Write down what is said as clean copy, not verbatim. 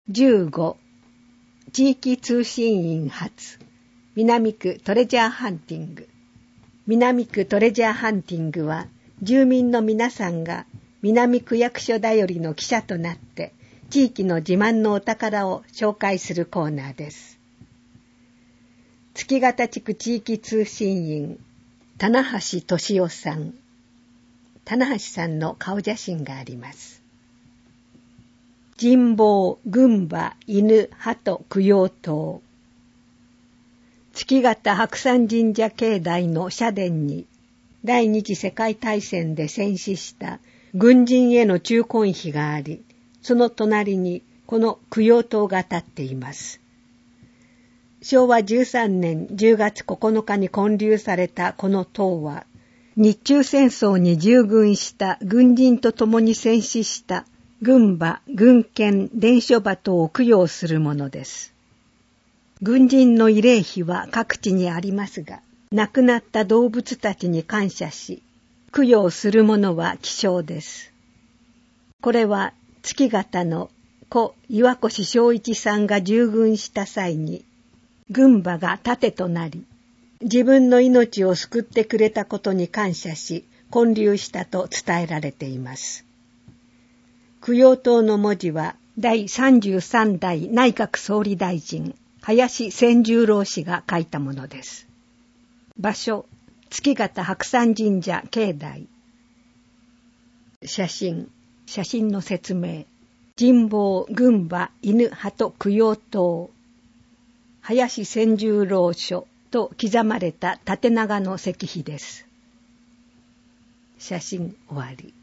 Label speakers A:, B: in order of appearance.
A: 15地域通信員発南区トレジャーハンティング。南区トレジャーハンティングは住民の皆さんが南区役所だよりの記者となって地域の自慢のお宝を紹介するコーナーです。月形地区地域通信員棚橋俊夫さん。棚橋さんの顔写真があります。神保、群馬、犬、鳩、供養塔。月形白山神社境内の社殿に第二次世界大戦で戦死した軍人への忠魂碑があり、その隣にこの供養塔が立っています。昭和13年10月9日に建立されたこの塔は、日中戦争に従軍した軍人と共に戦死した軍馬、軍犬、伝書鳩を供養するものです。軍人の慰霊碑は各地にありますが、亡くなった動物たちに感謝し、供養するものは希少です。これは月形の故岩越正一さんが従軍した際に、軍馬が盾となり、自分の命を救ってくれたことに感謝し、建立したと伝えられています。供養塔の文字は第33代内閣総理大臣林千十郎氏が書いたものです。場所、月形白山神社境内。写真の説明。神保、群馬、犬、鳩、供養塔。林千十郎書と刻まれた縦長の石碑です。写真終わり。